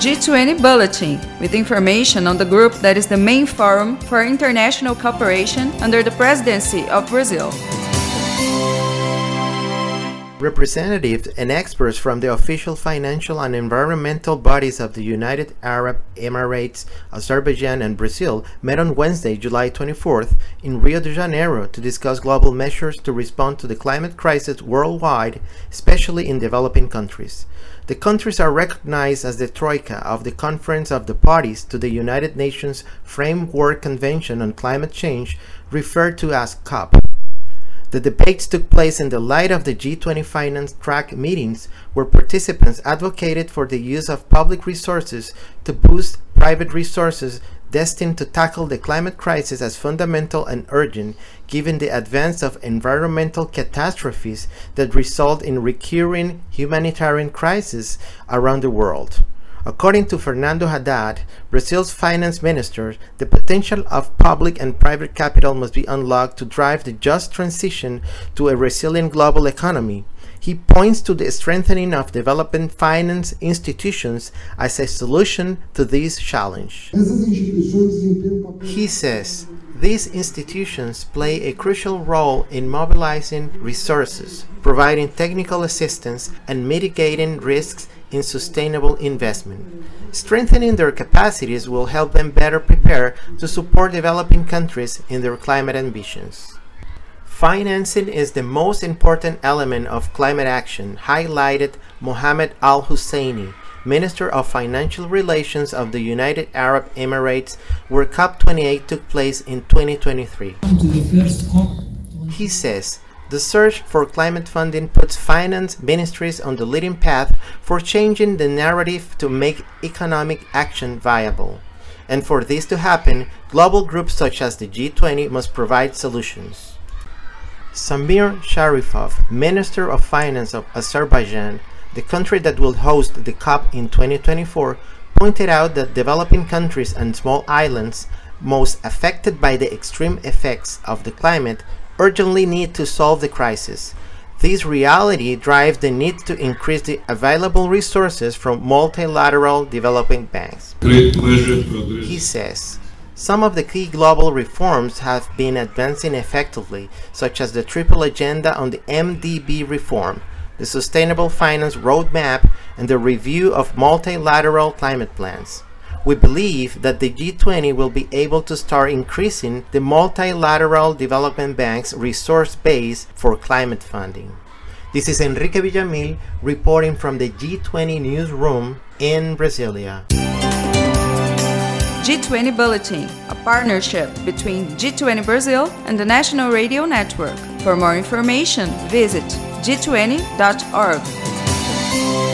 G20 Bulletin, with information on the group that is the main forum for international cooperation under the presidency of Brazil. Representatives and experts from the official financial and environmental bodies of the United Arab Emirates, Azerbaijan, and Brazil met on Wednesday, July 24th, in Rio de Janeiro to discuss global measures to respond to the climate crisis worldwide, especially in developing countries. The countries are recognized as the Troika of the Conference of the Parties to the United Nations Framework Convention on Climate Change, referred to as COP. The debates took place in the light of the G20 Finance Track meetings, where participants advocated for the use of public resources to boost private resources destined to tackle the climate crisis as fundamental and urgent, given the advance of environmental catastrophes that result in recurring humanitarian crises around the world. According to Fernando Haddad, Brazil's finance minister, the potential of public and private capital must be unlocked to drive the just transition to a resilient global economy. He points to the strengthening of development finance institutions as a solution to this challenge. He says, these institutions play a crucial role in mobilizing resources, providing technical assistance, and mitigating risks in sustainable investment. Strengthening their capacities will help them better prepare to support developing countries in their climate ambitions. Financing is the most important element of climate action, highlighted Mohammed Al-Husseini, Minister of Financial Relations of the United Arab Emirates, where COP28 took place in 2023. He says, the search for climate funding puts finance ministries on the leading path for changing the narrative to make economic action viable. And for this to happen, global groups such as the G20 must provide solutions. Samir Sharifov, Minister of Finance of Azerbaijan, the country that will host the COP in 2024, pointed out that developing countries and small islands most affected by the extreme effects of the climate urgently need to solve the crisis. This reality drives the need to increase the available resources from multilateral developing banks. He says, some of the key global reforms have been advancing effectively, such as the Triple Agenda on the MDB reform, the Sustainable Finance Roadmap, and the review of multilateral climate plans. We believe that the G20 will be able to start increasing the multilateral development bank's resource base for climate funding. This is Enrique Villamil reporting from the G20 newsroom in Brasilia. G20 Bulletin, a partnership between G20 Brazil and the National Radio Network. For more information, visit g20.org.